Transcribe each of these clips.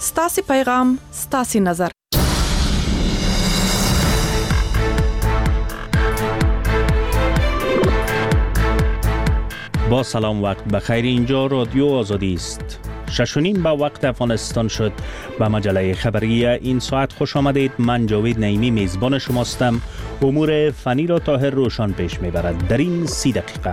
ستاسي پیغام، ستاسي نظر. با سلام، وقت بخیر. اینجا رادیو آزادی است. 6:30 به وقت افغانستان شد. به مجله خبری این ساعت خوش آمدید. من جاوید نعیمی میزبان شماستم. امور فنی را طاهر روشن پیش میبرد در این 30 دقیقه.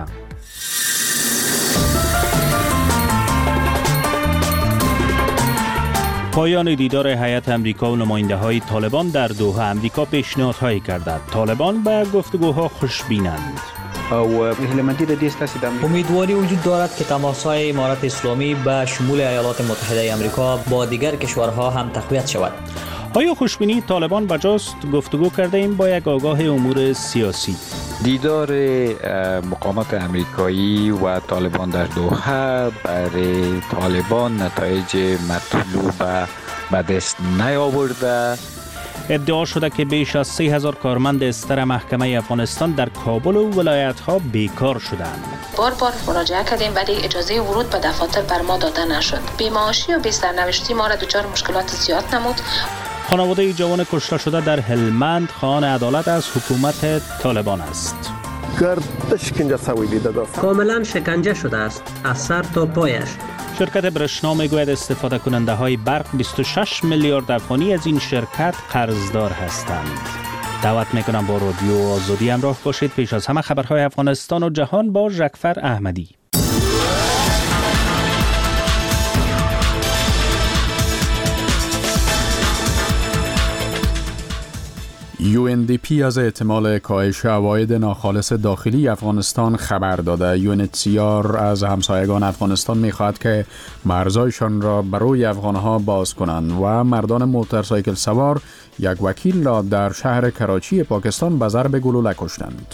پایان دیدار هیئت امریکا و نماینده های طالبان در دوحه. امریکا پیشنهادهایی کرده. طالبان به گفتگوها خوشبینند. امیدواری وجود دارد که تماس‌های امارت اسلامی به شمول ایالات متحده آمریکا با دیگر کشورها هم تقویت شود. آیا خوشبینی طالبان بجاست؟ گفتگو کرده ایم با یک آگاه امور سیاسی. دیدار مقامات امریکایی و طالبان در دوحه برای طالبان نتایج مطلوب به دست نیاورده. ادعا شده که بیش از 30,000 کارمند استر محکمه افغانستان در کابل و ولایت‌ها بیکار شدند. بار مراجعه کردیم ولی اجازه ورود به دفاتر بر ما داده نشد. بی‌معاشی و بی‌سرنوشتی ما را دچار مشکلات زیاد نمود. خانواده جوان کشته شده در هلمند خواهان عدالت از حکومت طالبان است. کاملا شکنجه شده است از سر تا پایش. شرکت برشنا میگوید استفاده کننده های برق 26 میلیارد افغانی از این شرکت قرضدار هستند. دعوت میکنم با رادیو آزادی همراه باشید. پیش از همه خبرهای افغانستان و جهان با ژکفر احمدی. UNDP از احتمال کاهش عواید ناخالص داخلی افغانستان خبر داده. UNHCR از همسایگان افغانستان می‌خواهد که مرزهایشان را برای افغانها باز کنند و مردان موتورسایکل سوار یک وکیل را در شهر کراچی پاکستان به ضرب گلوله کشتند.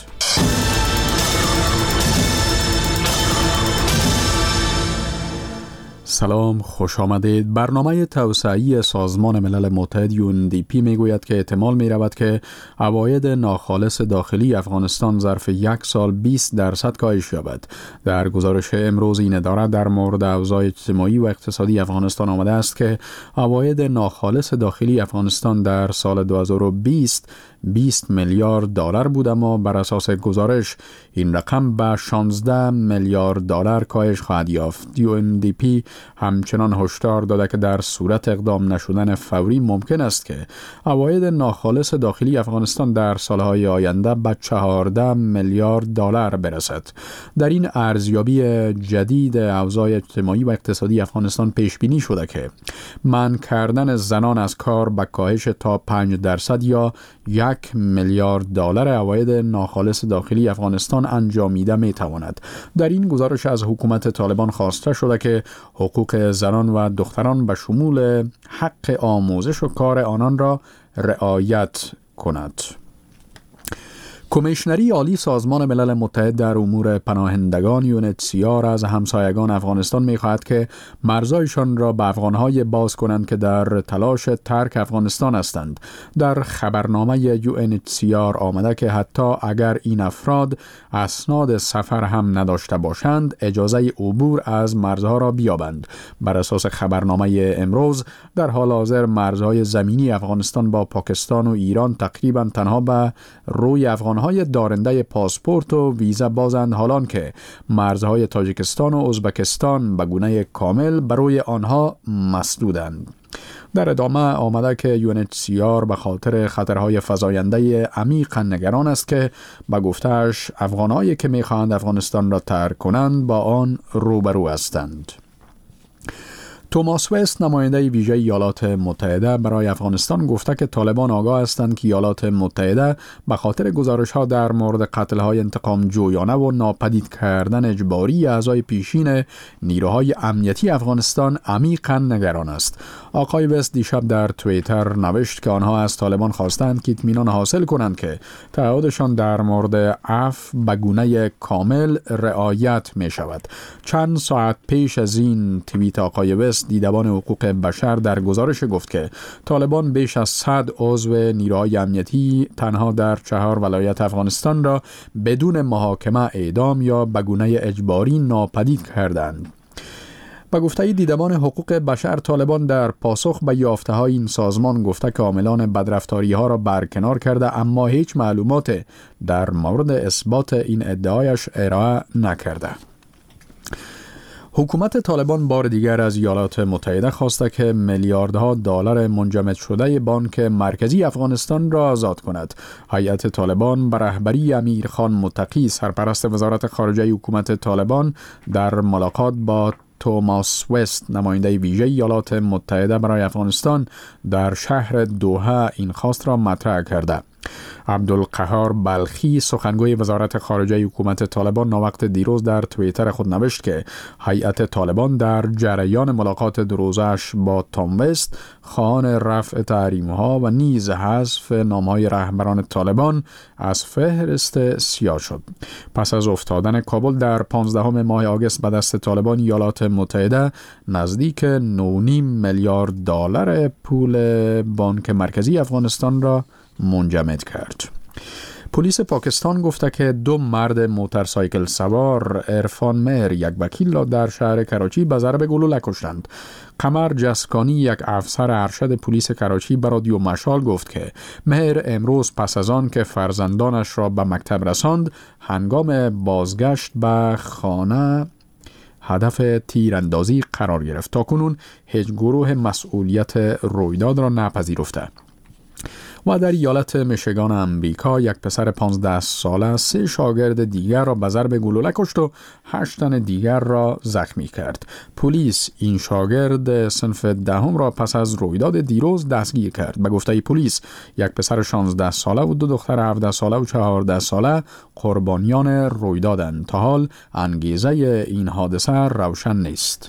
سلام، خوش آمدید. برنامه توسعه‌ای سازمان ملل متحد UNDP میگوید که احتمال می رود که عواید ناخالص داخلی افغانستان ظرف یک سال 20% کاهش یابد. در گزارش امروز این اداره در مورد اوضاع اجتماعی و اقتصادی افغانستان آمده است که عواید ناخالص داخلی افغانستان در سال 2020 20 میلیارد دلار بود، اما بر اساس گزارش این رقم به 16 میلیارد دلار کاهش خواهد یافت. UNDP همچنان هشدار داده که در صورت اقدام نشدن فوری ممکن است که عواید ناخالص داخلی افغانستان در سالهای آینده به 14 میلیارد دلار برسد. در این ارزیابی جدید اوضاع اجتماعی و اقتصادی افغانستان پیش بینی شده که منع کردن زنان از کار به کاهش تا 5% یا 1 میلیارد دلار عواید ناخالص داخلی افغانستان انجامیده می تواند. در این گزارش از حکومت طالبان خواسته شده که حقوق زنان و دختران به شمول حق آموزش و کار آنان را رعایت کند. کمیشنری عالی سازمان ملل متحد در امور پناهندگان UNHCR از همسایگان افغانستان می‌خواهد که مرزهایشان را به افغان‌های باز کنند که در تلاش ترک افغانستان هستند. در خبرنامه UNHCR آمده که حتی اگر این افراد اسناد سفر هم نداشته باشند، اجازه عبور از مرزها را بیابند. بر اساس خبرنامه امروز، در حال حاضر مرزهای زمینی افغانستان با پاکستان و ایران تقریباً تنها به روی افغان‌های دارنده پاسپورت و ویزا بازند، حالان که مرزهای تاجیکستان و ازبکستان به گونه کامل برای آنها مسدودند. در ادامه آمده که UNHCR به خاطر خطرهای فزاینده عمیق نگران است که به گفته‌اش افغان‌هایی که می‌خواهند افغانستان را ترک کنند با آن روبرو هستند. توماس وست، نماینده ویژه ایالات متحده برای افغانستان، گفته که طالبان آگاه هستند که ایالات متحده به خاطر گزارش‌ها در مورد قتل‌های انتقام جویانه و ناپدید کردن اجباری اعضای پیشین نیروهای امنیتی افغانستان عمیقاً نگران است. آقای وست دیشب در توییتر نوشت که آنها از طالبان خواستند که اطمینان حاصل کنند که تعهدشان در مورد عفو به گونه کامل رعایت می شود. چند ساعت پیش از این توییت آقای وست، دیدبان حقوق بشر در گزارش گفت که طالبان بیش از 100 عضو نیروهای امنیتی تنها در 4 ولایت افغانستان را بدون محاکمه اعدام یا به گونه اجباری ناپدید کردند. به گفته دیدبان حقوق بشر، طالبان در پاسخ به یافته‌های این سازمان گفته که عاملان بدرفتاری‌ها را برکنار کرده، اما هیچ معلومات در مورد اثبات این ادعایش ارائه نکرده. حکومت طالبان بار دیگر از ایالات متحده خواسته که میلیاردها دلار منجمد شده بانک مرکزی افغانستان را آزاد کند. هیئت طالبان به رهبری امیر خان متقی، سرپرست وزارت خارجه حکومت طالبان، در ملاقات با توماس وست، نماینده ویژه ایالات متحده برای افغانستان، در شهر دوحه این خواست را مطرح کرده. عبدالقهار بلخی، سخنگوی وزارت خارجه حکومت طالبان، ناوقت دیروز در توییتر خود نوشت که هیئت طالبان در جریان ملاقات دو روزه‌اش با توم وست خواهان رفع تحریم‌ها و نیز حذف نام‌های رهبران طالبان از فهرست سیاه شد. پس از افتادن کابل در 15 ماه آگوست به دست طالبان، ایالات متحده نزدیک 9.5 میلیارد دلار پول بانک مرکزی افغانستان را منجمد کرد. پلیس پاکستان گفته که 2 مرد موتورسایکل سوار، عرفان مهر یک وکیل را در شهر کراچی به ضرب گلوله کشتند. قمر جسکانی، یک افسر ارشد پلیس کراچی، به رادیو مشال گفت که مهر امروز پس از آن که فرزندانش را به مکتب رساند، هنگام بازگشت به خانه هدف تیراندازی قرار گرفت. تاکنون هیچ گروه مسئولیت رویداد را نپذیرفته. و در ایالت میشیگان امریکا، یک پسر 15 ساله 3 شاگرد دیگر را به ضرب گلوله کشت و 8 تن دیگر را زخمی کرد. پلیس این شاگرد صنف دهم را پس از رویداد دیروز دستگیر کرد. به گفته پلیس، یک پسر 16 ساله و 2 دختر 17 ساله و 14 ساله قربانیان رویدادند. تا حال انگیزه این حادثه روشن نیست.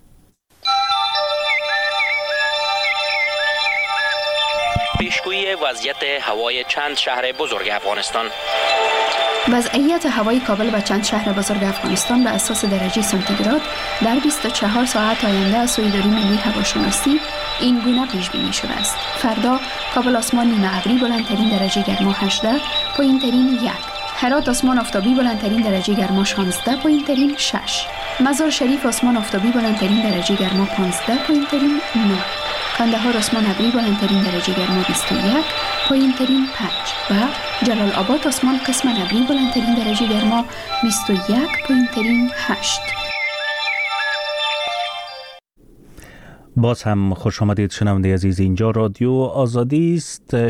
پیشگویی وضعیت هوای چند شهر بزرگ افغانستان. وضعیت هوای کابل و چند شهر بزرگ افغانستان به اساس درجه سانتیگراد در 24 ساعت آینده از سوی اداره ملی هواشناسی این گونه پیش بینی شده است. فردا کابل آسمان نیمه ابری، بلندترین درجه گرما 18، پایینترین 1. هرات آسمان آفتابی، بلندترین درجه گرما 16، پایینترین 6. مزار شریف آسمان آفتابی، بلندترین درجه گرما 15، پایینترین 9. کندهار آسمان ابری، بلندترین درجه گرما 21، پایینترین 5 و جلال آباد آسمان قسم ابری، بلندترین درجه گرما 21، پایینترین 8. باز هم خوش آمدید شنونده عزیز. اینجا رادیو آزادی است.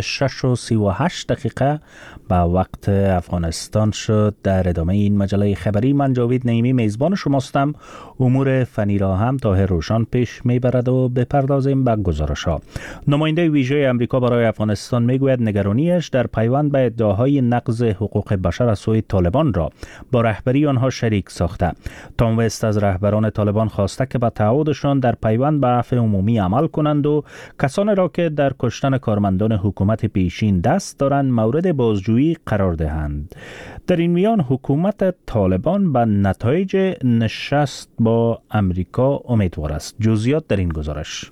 6:38 به وقت افغانستان شد. در ادامه این مجله خبری من جاوید نعیمی میزبان شماستم. امور فنی را هم طاهر روشان پیش میبرد و بپردازیم به گزارش‌ها. نماینده ویژه امریکا برای افغانستان میگوید نگرانیش در پیوند به ادعاهای نقض حقوق بشر از سوی طالبان را با رهبری آنها شریک ساخته. توم وست از رهبران طالبان خواسته که به تعهدشان در پیوند به عفو عمومی عمل کنند و کسانی را که در کشتن کارمندان حکومت پیشین دست دارند مورد بازجویی قرار دهند. در این میان حکومت طالبان به نتایج نشست با امریکا امیدوار است. جزئیات در این گزارش.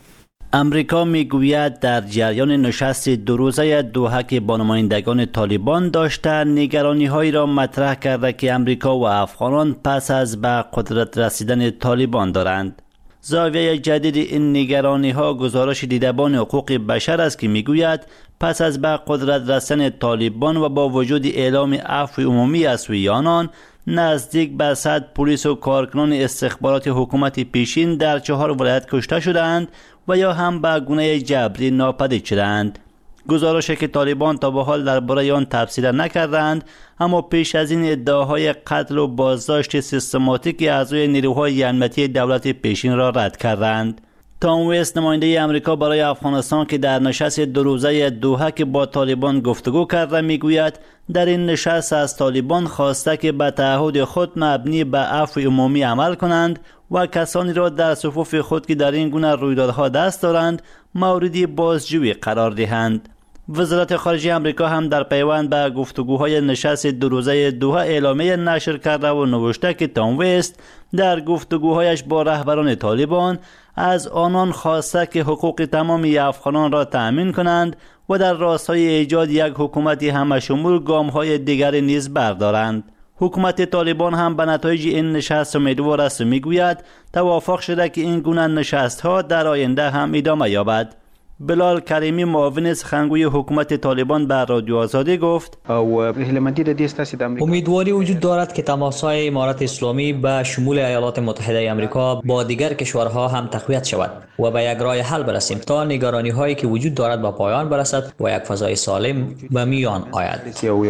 امریکا میگوید در جریان نشست 2 روزه دوحه که با نمایندگان طالبان داشته، نگرانی‌هایی را مطرح کرده که امریکا و افغانان پس از به قدرت رسیدن طالبان دارند. زاویه جدید این نگرانی‌ها گزارش دیدبان حقوق بشر است که میگوید پس از به قدرت رسیدن طالبان و با وجود اعلام عفو عمومی از سوی آنان، نزدیک به 100 پلیس و کارکنان استخبارات حکومت پیشین در 4 ولایت کشته شدند و یا هم به گونه جبری ناپدید شدند. گزارشی که طالبان تا به حال درباره آن تفسیر نکردند، اما پیش از این ادعاهای قتل و بازداشت سیستماتیک اعضای نیروهای امنیتی دولت پیشین را رد کردند. توم وست، نماینده امریکا برای افغانستان که در نشست 2 روزه دوحه که با طالبان گفتگو کرده، میگوید در این نشست از طالبان خواسته که به تعهد خود مبنی به عفو عمومی عمل کنند و کسانی را در صفوف خود که در این گونه رویدادها دست دارند موردی بازجویی قرار دهند. وزارت خارجه امریکا هم در پیوند به گفتگوهای نشست 2 روزه دوحه اعلامیه نشر کرده و نوشته که توم وست در گفتگوهایش با رهبران طالبان از آنان خواسته که حقوق تمامی افغانان را تأمین کنند و در راستای ایجاد یک حکومت همشمول گام‌های دیگری نیز بردارند. حکومت طالبان هم به نتایج این نشست امیدوار است و میگوید توافق شده که این گونه نشست‌ها در آینده هم ادامه یابد. بلال کریمی معاون سخنگوی حکومت طالبان به رادیو آزادی گفت امیدواری وجود دارد که تماس‌های امارت اسلامی به شمول ایالات متحده آمریکا با دیگر کشورها هم تقویت شود و به یک راه حل برسیم تا نگرانی‌هایی که وجود دارد به پایان برسد و یک فضای سالم به میان آید.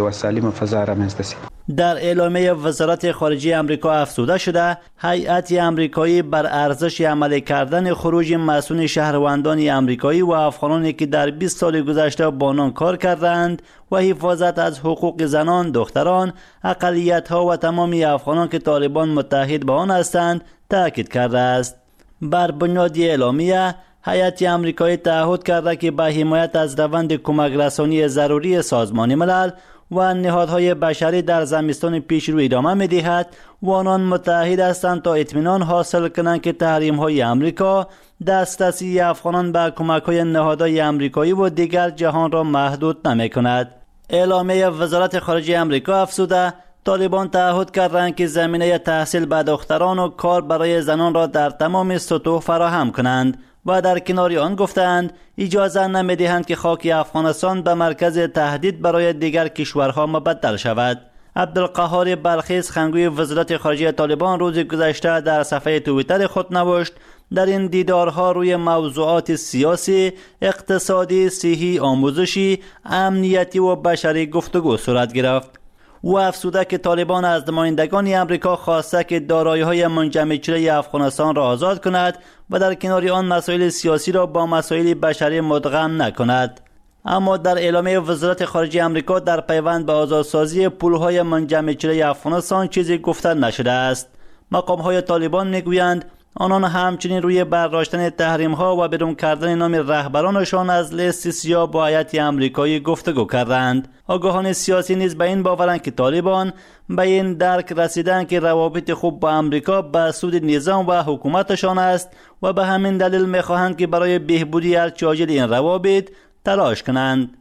در اعلامیه وزارت خارجه آمریکا افزوده شده هیئت آمریکایی بر ارزش عملی کردن خروج مسئولین شهروندان آمریکایی و افغانانی که در 20 سال گذشته با آنان کار کردند و حفاظت از حقوق زنان، دختران، اقلیت‌ها و تمام افغانان که طالبان متحد با آن هستند تاکید کرده است. بر بنیاد اعلامیه هیئت آمریکایی تعهد کرده که به حمایت از روند کمک رسانی ضروری سازمان ملل و نهادهای بشری در زمستان پیشرو ادامه می‌دهد و آنان متحد هستند تا اطمینان حاصل کنند که تحریم‌های آمریکا دسترسی افغانان به کمک‌های نهادهای آمریکایی و دیگر جهان را محدود نمی‌کند. اعلامیه وزارت خارجه آمریکا افزوده طالبان تعهد کردند که زمینه تحصیل به دختران و کار برای زنان را در تمام سطوح فراهم کنند و در کنار آن گفتند اجازه نمی‌دهند که خاک افغانستان به مرکز تهدید برای دیگر کشورها مبدل شود. عبدالقهار بلخی سخنگوی وزارت خارجه طالبان روز گذشته در صفحه توییتر خود نوشت در این دیدارها روی موضوعات سیاسی، اقتصادی، صحی، آموزشی، امنیتی و بشری گفتگو صورت گرفت. او افزوده که طالبان از نمایندگان آمریکا خواسته که دارایی‌های منجمد شده افغانستان را آزاد کند و در کنار آن مسائل سیاسی را با مسائل بشری مدغم نکند. اما در اعلامیه وزارت خارجه آمریکا در پیوند به آزادسازی پول‌های منجمد شده افغانستان چیزی گفته نشده است. مقام‌های طالبان میگویند آنان همچنین روی برداشتن تحریم‌ها و بیرون کردن نام رهبرانشان از لیست سیاه با هیئت آمریکایی گفتگو کردند. آگاهان سیاسی نیز به این باورند که طالبان به این درک رسیدند که روابط خوب با آمریکا به سود نظام و حکومتشان است و به همین دلیل می‌خواهند که برای بهبودی هرچه عاجل این روابط تلاش کنند.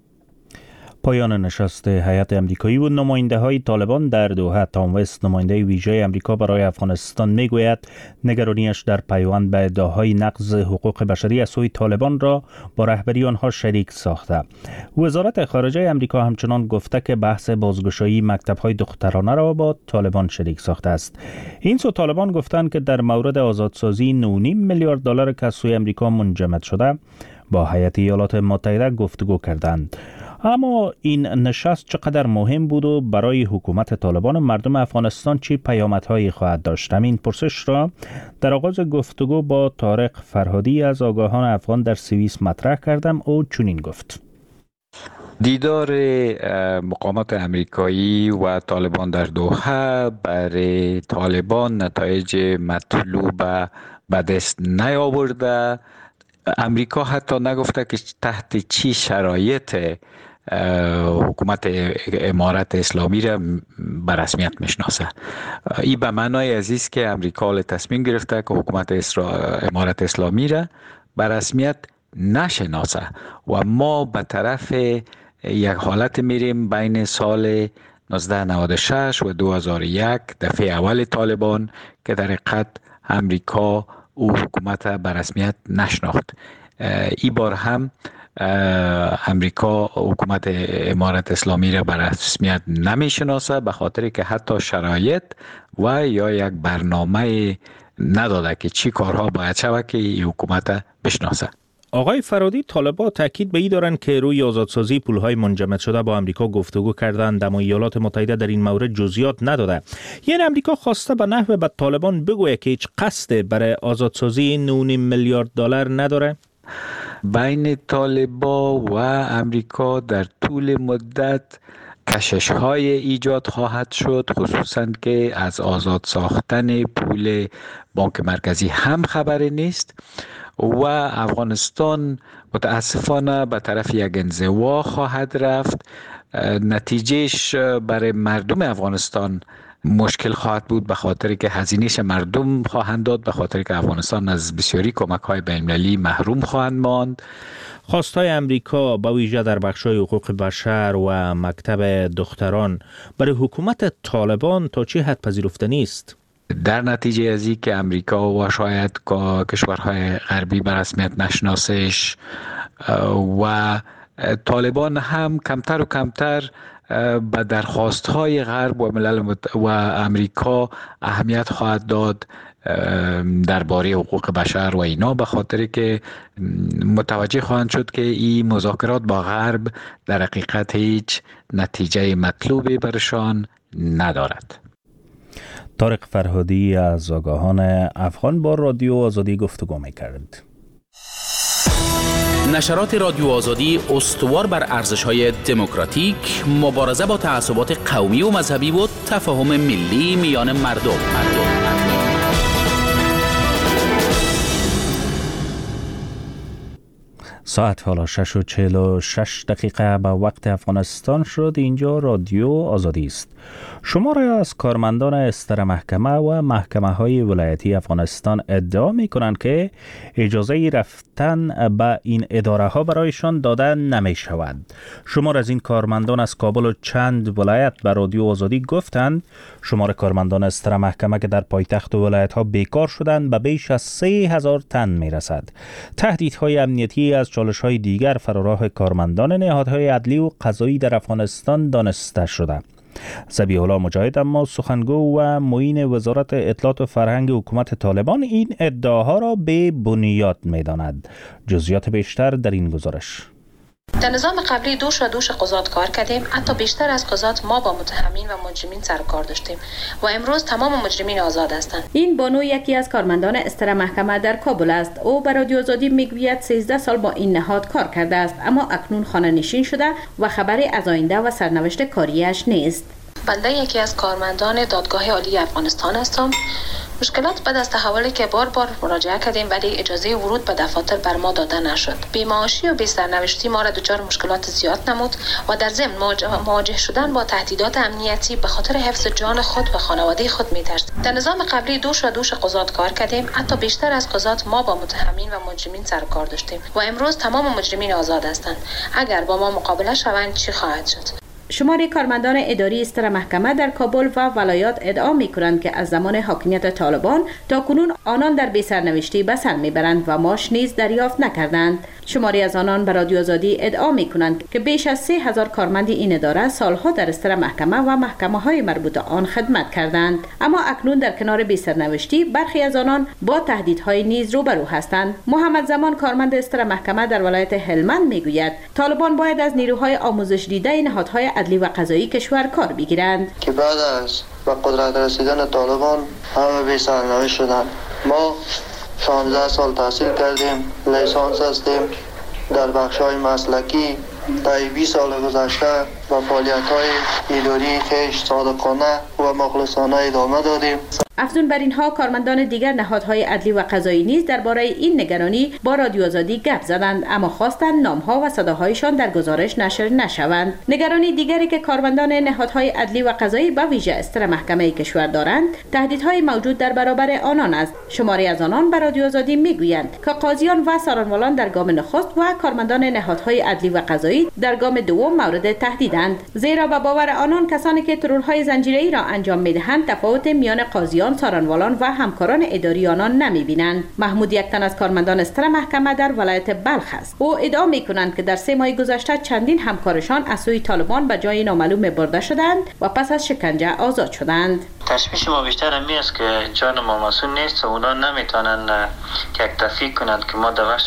پایان نشست هیئت آمریکایی و نماینده‌های طالبان در دوحه. تام وست نماینده ویژه آمریکا برای افغانستان میگوید نگرانیش در پیوند به ادعاهای نقض حقوق بشری از سوی طالبان را با رهبری آنها شریک ساخته. وزارت خارجه آمریکا همچنان گفته که بحث بازگشایی مکتب‌های دخترانه را با طالبان شریک ساخته است. این سو طالبان گفتند که در مورد آزادسازی 9.5 میلیارد دلار که از سوی آمریکا منجمد شده با هیئت ایالات متحده گفتگو کردند. اما این نشست چقدر مهم بود و برای حکومت طالبان و مردم افغانستان چه پیامدهایی خواهد داشت؟ همین پرسش را در آغاز گفتگو با طارق فرهادی از آگاهان افغان در سوئیس مطرح کردم. او چنین گفت: دیدار مقامات امریکایی و طالبان در دوحه برای طالبان نتایج مطلوب به دست نیاورده. امریکا حتی نگفته که تحت چی شرایط حکومت امارت اسلامی را به رسمیت میشناسه. این به معنای عزیز که امریکا تصمیم گرفته که حکومت امارت اسلامی را به رسمیت نشناسه و ما به طرف یک حالت میریم بین سال 1996 و 2001 دفعه اول طالبان که در حقیقت امریکا او حکومت به رسمیت نشناخت. این بار هم امریکا حکومت امارت اسلامی را به رسمیت نمیشناسه به خاطر که حتی شرایط و یا یک برنامه نداده که چی کارها باید شود که این حکومت بشناسه. آقای فرادی، طالبان تاکید به این دارند که روی آزادسازی پولهای منجمد شده با امریکا گفتگو کردند، اما ایالات متحده در این مورد جزئیات نداده. یعنی امریکا خواسته به نحو به طالبان بگوید که هیچ قصد برای آزادسازی 9.5 میلیارد دلار نداره؟ بین طالبان و امریکا در طول مدت کشش‌های ایجاد خواهد شد، خصوصاً که از آزاد ساختن پول بانک مرکزی هم خبری نیست و افغانستان متاسفانه به طرف یک انزوا خواهد رفت. نتیجهش برای مردم افغانستان مشکل خواهد بود به خاطر که هزینه‌اش مردم خواهند داد، به خاطر که افغانستان از بسیاری کمک‌های بین‌المللی محروم خواهند ماند خواستهای امریکا به ویژه در بخش‌های حقوق بشر و مکتب دختران برای حکومت طالبان تا چه حد پذیرفتنی است؟ در نتیجه از این که امریکا و شاید کشورهای غربی به رسمیت نشناسش و طالبان هم کمتر و کمتر به درخواست‌های غرب و ملل و امریکا اهمیت خواهد داد درباره حقوق بشر و اینا، به خاطر که متوجه خواهند شد که این مذاکرات با غرب در حقیقت هیچ نتیجه مطلوبی برشان ندارد. طارق فرهادی از آگاهان افغان با رادیو آزادی گفتگو می‌کرد. نشرات رادیو آزادی استوار بر ارزش‌های دموکراتیک، مبارزه با تعصبات قومی و مذهبی و تفاهم ملی میان مردم. ساعت حالا 6:46 به وقت افغانستان شد. اینجا رادیو آزادی است. شماری از کارمندان استر محکمه و محکمه های ولایتی افغانستان ادعا می کنند که اجازه رفتن به این اداره ها برایشان داده نمی شود. شمار از این کارمندان از کابل و چند ولایت به رادیو آزادی گفتند شمار کارمندان استر محکمه که در پایتخت و ولایت ها بیکار شدند به بیش از 3,000 تن می رسد. تهدیدهای امنیتی از چالش‌های دیگر فراراه کارمندان نهادهای عدلی و قضایی در افغانستان دانسته شده. ذبیح الله مجاهد اما سخنگو و معین وزارت اطلاعات و فرهنگ حکومت طالبان این ادعاها را به بنیاد می‌داند. جزئیات بیشتر در این گزارش. در نظام قبلی دوش قضات کار کردیم. حتی بیشتر از قضات ما با متهمین و مجرمین سر و کار داشتیم و امروز تمام مجرمین آزاد هستند. این بانو یکی از کارمندان استر محکمه در کابل است. او به رادیو آزادی میگوید 13 سال با این نهاد کار کرده است، اما اکنون خانه نشین شده و خبری از آینده و سرنوشت کاریش نیست. بنده یکی از کارمندان دادگاه عالی افغانستان هستم. مشکلات بعد از تحولی که بار مراجعه کردیم ولی اجازه ورود به دفاتر بر ما داده نشد. بی‌معاشی و بی‌سرنوشتی ما را دچار مشکلات زیاد نمود و در ضمن مواجه شدن با تهدیدات امنیتی به خاطر حفظ جان خود و خانواده خود می‌ترسیم. در نظام قبلی دوش قضات کار کردیم. حتی بیشتر از قضات ما با متهمین و مجرمین سر و کار داشتیم و امروز تمام مجرمین آزاد هستند. اگر با ما مقابله شوند چی خواهد شد؟ شماری کارمندان اداری استر محکمه در کابل و ولایات ادعا می‌کنند که از زمان حاکمیت طالبان تا کنون آنان در بی‌سرنوشتی به سر می‌برند و معاش نیز دریافت نکردند. شماری از آنان به رادیو آزادی ادعا می‌کنند که بیش از 3,000 کارمند این اداره سالها در استر محکمه و محکمه‌های مربوطه آن خدمت کردند، اما اکنون در کنار بی‌سرنوشتی برخی از آنان با تهدیدهای نیز روبرو هستند. محمد زمان کارمند استر محکمه در ولایت هلمند می‌گوید طالبان باید از نیروهای آموزش دیده نهادهای عدلی و قضایی کشور کار بگیرند که بعد از به قدرت رسیدن طالبان همه بی‌سرنوشت شدند. ما 16 سال تحصیل کردیم، لیسانس هستیم، در بخش‌های مسلکی در 20 سال گذشته و فعالیت‌های اداری خویش صادقانه و مخلصانه ادامه دادیم. افزون بر اینها کارمندان دیگر نهادهای عدلی و قضایی نیز درباره این نگرانی با رادیو آزادی گپ زدند، اما خواستند نامها و صداهایشان در گزارش نشر نشوند. نگرانی دیگری که کارمندان نهادهای عدلی و قضایی به ویژه استر محکمه کشور دارند تهدیدهای موجود در برابر آنان است. شماری از آنان به رادیو آزادی میگویند که قاضیان و سارنوالان در گام نخست و کارمندان نهادهای عدلی و قضایی در گام دوم مورد تهدیدند، زیرا به باور آنان کسانی که ترورهای زنجیره‌ای را انجام میدهند تفاوت میان قاضیان، سارنوالان و همکاران اداری آنان نمی‌بینند. محمود یک تن از کارمندان استر محکمه در ولایت بلخ است. او ادعا می‌کنند که در 3 ماه گذشته چندین همکارشان از سوی طالبان به جای نامعلوم برده شدند و پس از شکنجه آزاد شدند. تشویش ما بیشتر همی است که جان ما مسئول نیست و اونا نمیتونن که اکتفی کنند که ما در بخش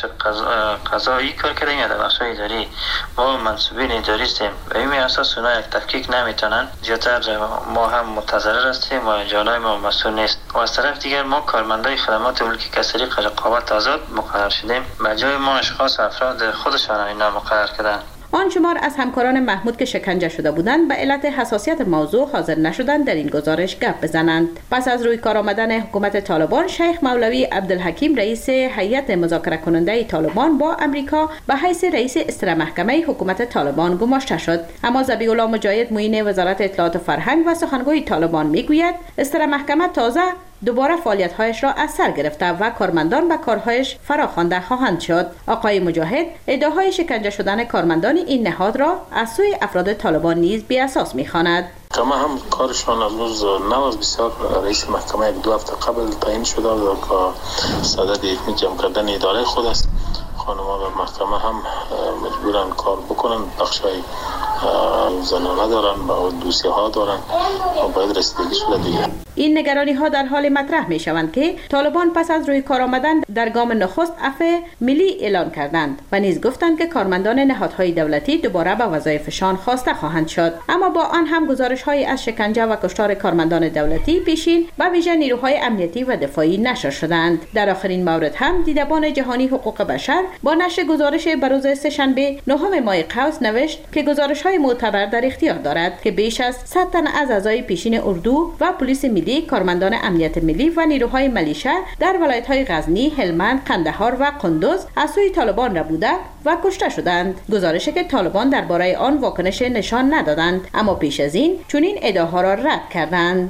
قضایی کار کردیم یا در بخش اداری ما منصوبین اداری هستیم و این اساس اونا یک تفکیک نمیتونن. زیادتر ما هم متضرر هستیم و جانای ما مسئول نیست. و از طرف دیگر ما کارمندای خدمات ملکی که از طریق رقابت آزاد مقرر شدیم، به جای ما اشخاص افراد خودشان اینا مقرر کردن. آن شمار از همکاران محمود که شکنجه شده بودند به علت حساسیت موضوع حاضر نشدند در این گزارش گپ بزنند. پس از روی کار آمدن حکومت طالبان، شیخ مولوی عبدالحکیم رئیس هیئت مذاکره کننده طالبان با امریکا به حیث رئیس استر محکمه حکومت طالبان گماشته شد. اما ذبیح الله مجاهد معین وزارت اطلاعات و فرهنگ و سخنگوی طالبان میگوید استر محکمه تازه دوباره فعالیت‌هایش را از سر گرفته و کارمندان به کارهایش فراخوانده خواهند شد. آقای مجاهد ادعاهای شکنجه شدن کارمندان این نهاد را از سوی افراد طالبان نیز بی اساس می‌خواند. محکمه هم کارشان از روز 9 بسیار رئیس محکمه 1-2 هفته قبل تعیین شده و که صدد یک جمع کردن اداره خود است. خانم‌ها و محکمه هم مجبورن کار بکنن، بخشای زنانه دارن و دوسیه ها دارن و باید رسیدگی شده دیگه. این نگرانی ها در حال مطرح می شوند که طالبان پس از روی کار آمدن در گام نخست عفو ملی اعلان کردند و نیز گفتند که کارمندان نهادهای دولتی دوباره به وظایفشان خواسته خواهند شد. اما با آن هم گزارش های از شکنجه و کشتار کارمندان دولتی پیشین و ویژه نیروهای امنیتی و دفاعی نشر شدند. در آخرین مورد هم دیدبان جهانی حقوق بشر با نشر گزارش بر روز سه‌شنبه 9 ماه قوس نوشت که گزارش های معتبر در اختیار دارد که بیش از 100 تن از اعضای پیشین اردو و پلیس ملی، کارمندان امنیت ملی و نیروهای ملیشه در ولایت‌های غزنی، هلمند، قندهار و قندوز از سوی طالبان را بوده و کشته شدند. گزارشی که طالبان درباره آن واکنش نشان ندادند، اما پیش از این چنین ادعاها را رد کردند.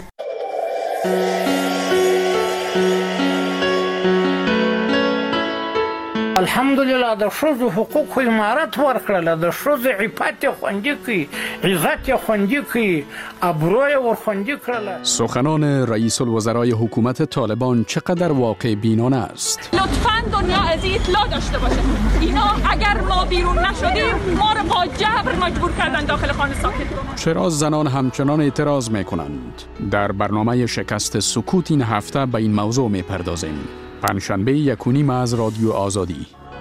الحمدلله د ښځو حقوق امارت ورکړله، د ښځو عفت خوندي کړي، عزت خوندي کړي، ابرو یې ورخوندي کړله. سخنان رئیس الوزرای حکومت طالبان چقدر واقع بینانه است؟ لطفاً دنیا از این اطلاع داشته باشه. اینا اگر ما بیرون نشدیم ما رو با جبر مجبور کردن داخل خانه ساکت کنن. چرا زنان همچنان اعتراض میکنند؟ در برنامه شکست سکوت این هفته به این موضوع میپردازیم. پنجشنبه 1 از رادیو آزادی.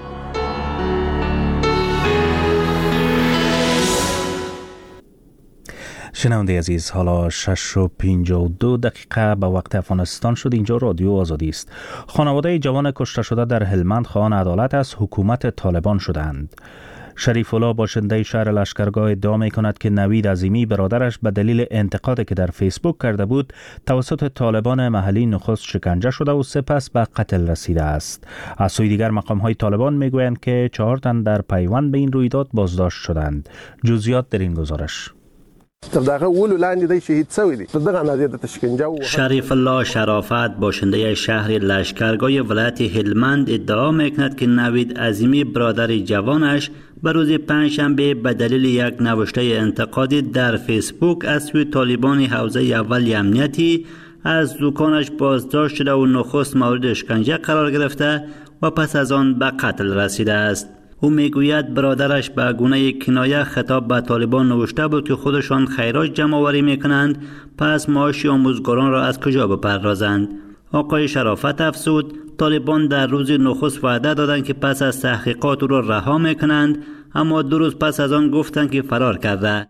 شنونده عزیز، حالا 6:52 به وقت افغانستان شد. اینجا رادیو آزادی است. خانواده جوان کشته شده در هلمند خواهان عدالت از حکومت طالبان شدند. شریف الله باشنده شهر لشکرگاه ادعا می کند که نوید عظیمی برادرش به دلیل انتقادی که در فیسبوک کرده بود توسط طالبان محلی نخست شکنجه شده و سپس به قتل رسیده است. از سوی دیگر مقام های طالبان می گویند که 4 تن در پیوند به این رویداد بازداشت شدند. جزئیات در این گزارش. شریف الله شرافت باشنده شهر لشکرگاه ولایت هلمند ادعا میکند که نوید عظیمی برادر جوانش به روز پنجشنبه به دلیل یک نوشته انتقادی در فیسبوک از سوی طالبان حوزه اول امنیتی از دکانش بازداشت شده و نخست مورد شکنجه قرار گرفته و پس از آن به قتل رسیده است. او میگوید برادرش به گونه کنایه خطاب به طالبان نوشته بود که خودشان خیرات جمع آوری میکنند، پس معاش آموزگاران را از کجا بپردازند. آقای شرافت افزود طالبان در روز نخست وعده دادند که پس از تحقیقات او را رها میکنند، اما 2 روز پس از آن گفتند که فرار کرده.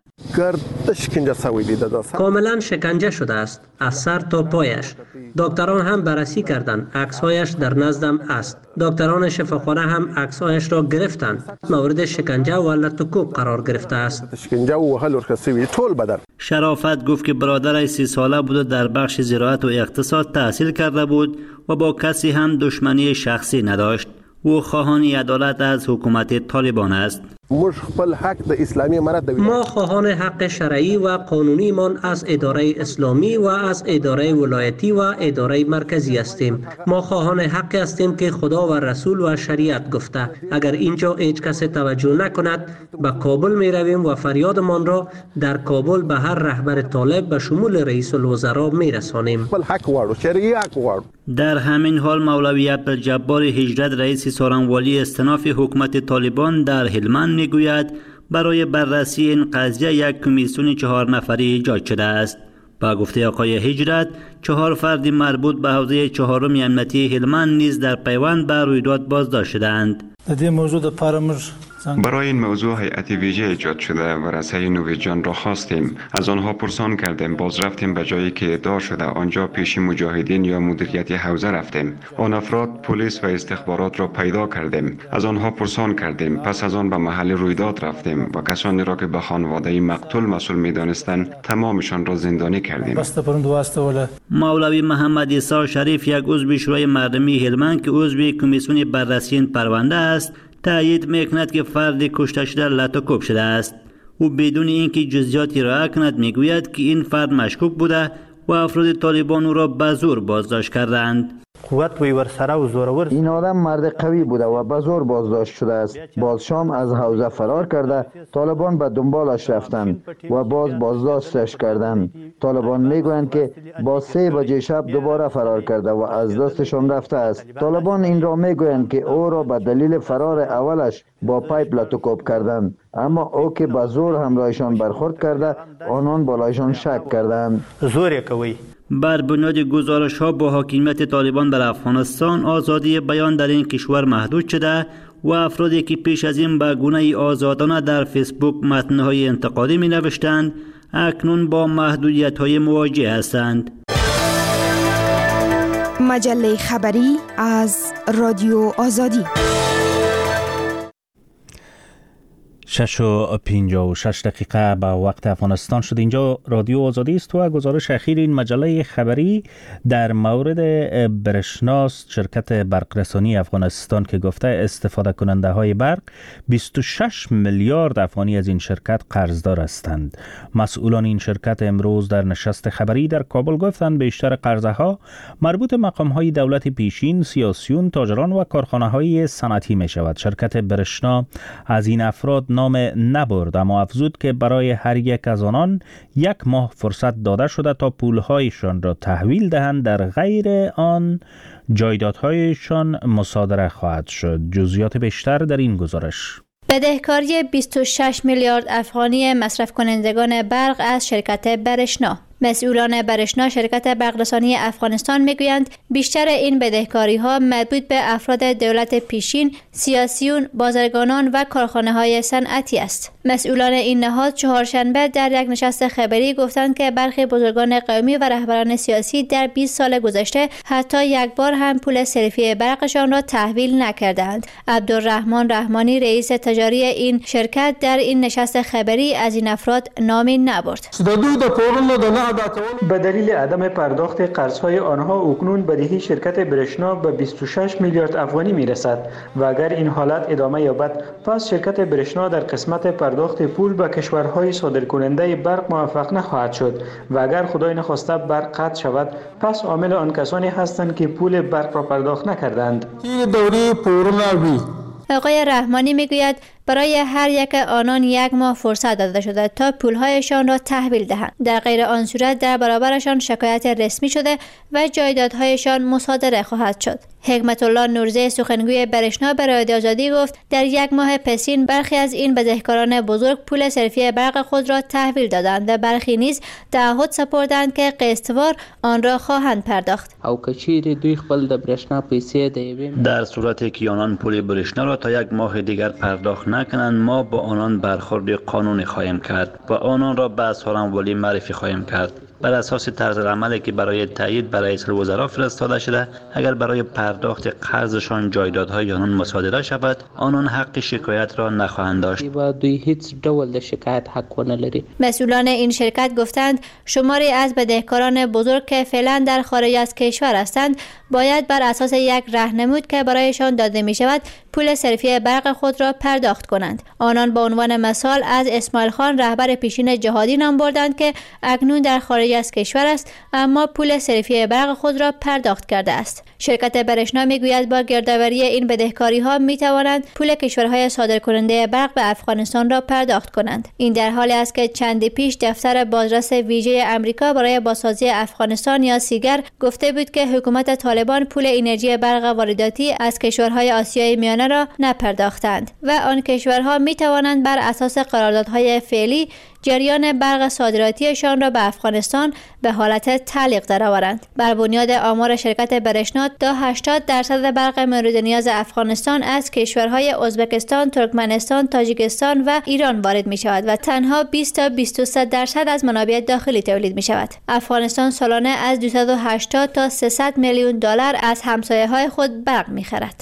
کاملا شکنجه شده است از سر تا پایش. دکتران هم بررسی کردند، عکس‌هایش در نزدم است. دکتران شفاخانه هم عکس‌هایش را گرفتند. مورد شکنجه و لطکوب قرار گرفته است. شرافت گفت که برادرش 30 ساله بود و در بخش زراعت و اقتصاد تحصیل کرده بود و با کسی هم دشمنی شخصی نداشت. او خواهان عدالت از حکومت طالبان است. ما خواهان حق شرعی و قانونی من از اداره اسلامی و از اداره ولایتی و اداره مرکزی هستیم. ما خواهان حق هستیم که خدا و رسول و شریعت گفته اگر اینجا هیچ کس توجه نکند به کابل می رویم و فریادمان را در کابل به هر رهبر طالب به شمول رئیس الوزراء می رسانیم. در همین حال مولوی عبدالجبار هجرت رئیس سارنوالی استناف حکومت طالبان در هلمند میگوید برای بررسی این قضیه یک کمیسیون 4 نفری ایجاد شده است. با گفته آقای هجرت 4 فرد مربوط به حوزه 4 امنیتی هلمند نیز در پیوند به رویداد بازداشت شدند. برای این موضوع هیئت ویژه ایجاد شده و رسای نویجان را خواستیم. از آنها پرسان کردیم، باز رفتیم به جایی که ادعا شده آنجا پیش مجاهدین یا مدیریت حوزه رفتیم. آن افراد پلیس و استخبارات را پیدا کردیم. از آنها پرسان کردیم، پس از آن به محل رویداد رفتیم و کسانی را که به خانواده مقتول مسئول می‌دانستند تمامشان را زندانی کردیم. مولوی محمد عیسی شریف یک عضو شورای مردمی هلمند که عضو کمیسیون بررسی این پرونده است تأیید میکند که فرد کشته شده لطکوب شده است. او بدون اینکه جزئیاتی را کند میگوید که این فرد مشکوک بوده و افراد طالبان او را به زور بازداشت کردند. قوت وی ورسره و زورور. این آدم مرد قوی بوده و به زور بازداشت شده است. باز شام از حوزه فرار کرده، طالبان به دنبالش رفتند و باز بازداشتش کردند. طالبان میگویند که با 3 بجه شب دوباره فرار کرده و از دستشان رفته است. طالبان این را میگویند که او را به دلیل فرار اولش با پایپ لاتوکوب کردند، اما او که به زور همراهشان برخورد کرده، آنان بالایشان شک کردند. زور کوي. بر بنیاد گزارش ها با حاکمیت طالبان در افغانستان آزادی بیان در این کشور محدود شده و افرادی که پیش از این به گونه آزادانه در فیسبوک متن‌های انتقادی می نوشتند اکنون با محدودیت های مواجه هستند. مجله خبری از رادیو آزادی. 6:56 به وقت افغانستان شد. اینجا رادیو آزادی است و گزارش اخیر این مجله خبری در مورد برشناست، شرکت برقرسانی افغانستان که گفته استفاده کننده های برق 26 میلیارد افغانی از این شرکت قرضدار هستند. مسئولان این شرکت امروز در نشست خبری در کابل گفتند بیشتر قرضه ها مربوط مقام های دولت پیشین، سیاسیون، تاجران و کارخانه های صنعتی می شود. شرکت برشنا از این افراد نام نبرد، اما افزود که برای هر یک از آنان 1 ماه فرصت داده شده تا پولهایشان را تحویل دهند، در غیر آن جایدادهایشان مصادره خواهد شد. جزئیات بیشتر در این گزارش. بدهکاری 26 میلیارد افغانی مصرف کنندگان برق از شرکت برشنا. مسئولان برشنا شرکت برقرسانی افغانستان میگویند بیشتر این بدهکاری ها مربوط به افراد دولت پیشین، سیاسیون، بازرگانان و کارخانه های صنعتی است. مسئولان این نهاد چهارشنبه در یک نشست خبری گفتند که برخی بزرگان قومی و رهبران سیاسی در 20 سال گذشته حتی یک بار هم پول صرفی برقشان را تحویل نکردند. عبدالرحمن رحمانی رئیس تجاری این شرکت در این نشست خبری از این افراد نامی نبرد. به دلیل عدم پرداخت قرض‌های آنها اکنون بدهی شرکت برشنا به 26 میلیارد افغانی میرسد و اگر این حالت ادامه یابد پس شرکت برشنا در قسمت پرداخت پول به کشورهای صادرکننده برق موفق نخواهد شد و اگر خدای نخواسته برق قطع شود پس عامل آن کسانی هستند که پول برق را پرداخت نکردند. آقای رحمانی میگوید برای هر یک آنان 1 ماه فرصت داده شده تا پولهایشان را تحویل دهند. در غیر آن صورت در برابرشان شکایت رسمی شده و جایدادهایشان مصادره خواهد شد. حکمت الله نورزی سخنگوی برشنا به رادیو آزادی گفت در 1 ماه پسین برخی از این بدهکاران بزرگ پول صرفی برق خود را تحویل دادند و برخی نیز تعهد سپردند که قسطوار آن را خواهند پرداخت. او کچیر دوی خپل د برشنا پیسې در صورتی که آنان پول برشنا را تا 1 ماه دیگر پرداخت نکنند ما با آنان برخورد قانونی خواهیم کرد و آنان را به سالم‌ولی معرفی خواهیم کرد. بر اساس طرز عملی که برای تایید برای رئیس الوزراء فرستاده شده، اگر برای پرداخت قرضشان جایدادهای آنان مصادره شود، آنان حق شکایت را نخواهند داشت. دوی هیڅ ډول د شکایت حق ندارند. مسئولان این شرکت گفتند شماری از بدهکاران بزرگ که فعلا در خارج از کشور هستند باید بر اساس یک راهنمود که برایشان داده می شود پول صرفی برق خود را پرداخت کنند. آنان به عنوان مثال از اسماعیل خان رهبر پیشین جهادی نام بردند که اکنون در خارج از کشور است اما پول صرفی برق خود را پرداخت کرده است. شرکت برشنا میگوید با گردآوری این بدهکاری ها می توانند پول کشورهای صادرکننده برق به افغانستان را پرداخت کنند. این در حالی است که چندی پیش دفتر بازرس ویژه آمریکا برای بازسازی افغانستان یا سیگر گفته بود که حکومت طالبان پول انرژی برق وارداتی از کشورهای آسیای میانه را نپرداختند و آن کشورها می توانند بر اساس قراردادهای فعلی جریان برق صادراتیشان را به افغانستان به حالت تعلیق درآورند. بر بنیاد آمار شرکت برشنا تا 80% برق مورد نیاز افغانستان از کشورهای ازبکستان، ترکمنستان، تاجیکستان و ایران وارد می شود و تنها 20 تا 23% از منابع داخلی تولید می شود. افغانستان سالانه از 280 تا 300 میلیون دلار از همسایه‌های خود برق می خرد.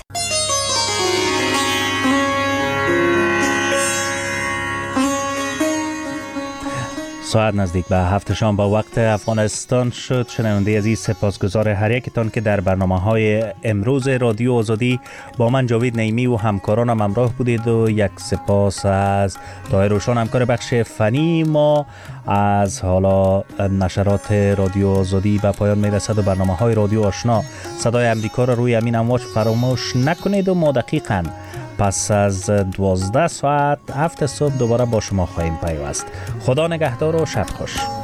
ساعت نزدیک به 7 شام با وقت افغانستان شد. شنونده عزیز، سپاسگزار هر یکتان که در برنامه‌های امروز رادیو آزادی با من جاوید نعیمی و همکارانم همراه بودید و یک سپاس از طاهر روشان همکار بخش فنی ما. از حالا نشرات رادیو آزادی به پایان میرسد و برنامه‌های رادیو آشنا صدای امریکا را روی امین امواج فراموش نکنید و ما دقیقاً پس از 12 ساعت 7 صبح دوباره با شما خواهیم پیوست. خدا نگهدار و شب خوش.